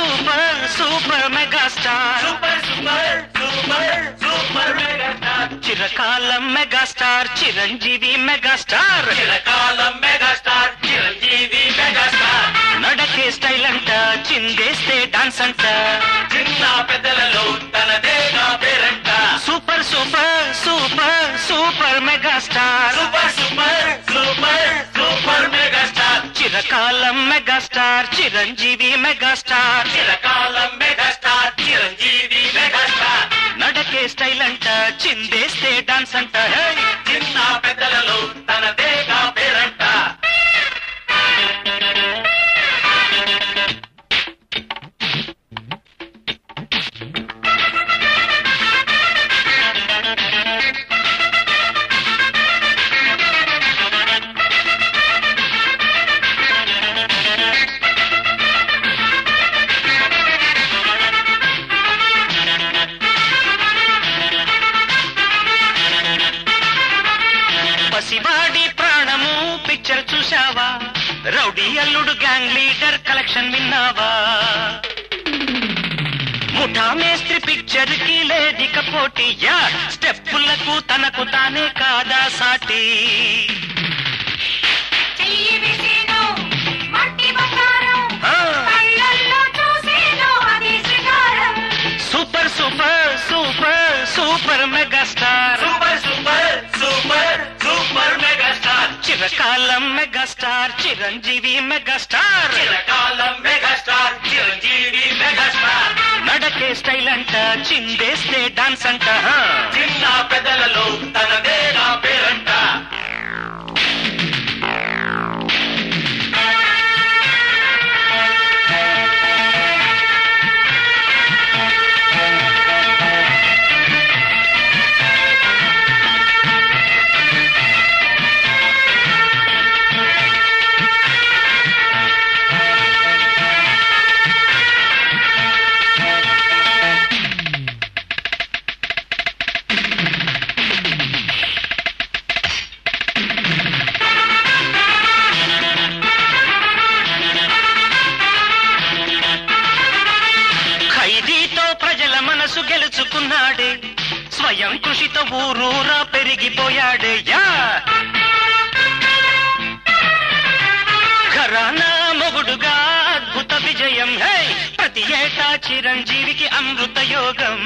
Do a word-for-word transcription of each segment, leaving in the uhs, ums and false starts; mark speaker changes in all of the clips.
Speaker 1: super super megastar
Speaker 2: super super super super megastar
Speaker 1: చిరకాలం megastar Chiranjeevi megastar
Speaker 2: చిరకాలం megastar Chiranjeevi megastar
Speaker 1: నడకే style అంట చిందేస్తే డాన్స్ అంట
Speaker 2: చిన్న పెద్దలలో తనదేగా పేరంట
Speaker 1: super super super super megastar
Speaker 2: super super super super megastar
Speaker 1: చిరకాలం మెగాస్టార్ చిరంజీవి మెగాస్టార్
Speaker 2: చిరకాలం మెగాస్టార్ చిరంజీవి మెగాస్టార్
Speaker 1: నడకే స్టైల్ అంట చిందేస్తే డాన్స్ అంట
Speaker 2: చిన్న పెద్దలలో తనదేగా పేరంట
Speaker 1: పసివాడి ప్రాణము పిక్చర్ చూసావా రౌడీ అల్లుడు గ్యాంగ్ లీడర్ కలెక్షన్ విన్నావా ముఠా మేస్త్రి పిక్చర్ కి లేదిక పోటీయా స్టెప్పులకు తనకు తానే కాదా సాటి super super super super megastar
Speaker 2: super super super super megastar
Speaker 1: చిరకాలం మెగాస్టార్ చిరంజీవి మెగాస్టార్
Speaker 2: చిరకాలం మెగాస్టార్ చిరంజీవి మెగాస్టార్
Speaker 1: నడకే స్టైల్ అంట చిందేస్తే డాన్స్ అంట
Speaker 2: చిన్న పెద్దలలో తనదేగా పేరంట
Speaker 1: ఖైదీతో ప్రజల మనసు గెలుచుకున్నాడే స్వయం కృషితో ఊరూరా పెరిగిపోయాడే యా ఘరానా మొగుడుగా అద్భుత విజయం హే ప్రతి ఏటా చిరంజీవికి అమృత యోగం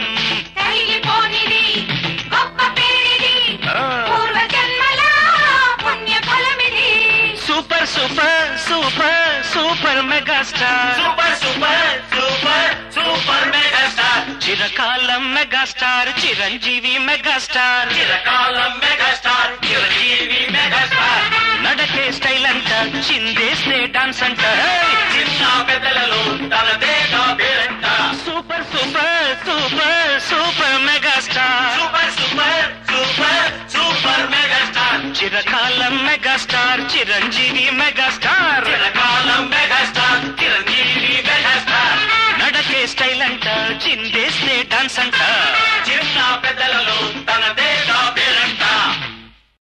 Speaker 1: super super super super megastar
Speaker 2: super super super super megastar
Speaker 1: చిరకాలం మెగాస్టార్ చిరంజీవి మెగాస్టార్
Speaker 2: చిరకాలం మెగాస్టార్ చిరంజీవి మెగాస్టార్
Speaker 1: నడకే స్టైల్ అంట చిందేస్తే డాన్స్ అంట
Speaker 2: చిన్న పెద్దలలో తనదేగా పేరంట
Speaker 1: super super super super megastar
Speaker 2: super super super super megastar
Speaker 1: చిరకాలం మెగాస్టార్ చిరంజీవి మెగాస్టార్
Speaker 2: చిరకాలం మెగాస్టార్ చిరంజీవి మెగాస్టార్
Speaker 1: నడకే స్టైల్ అంట చిందేస్తే డాన్స్ అంట
Speaker 2: చిన్న పెద్దలలో తనదే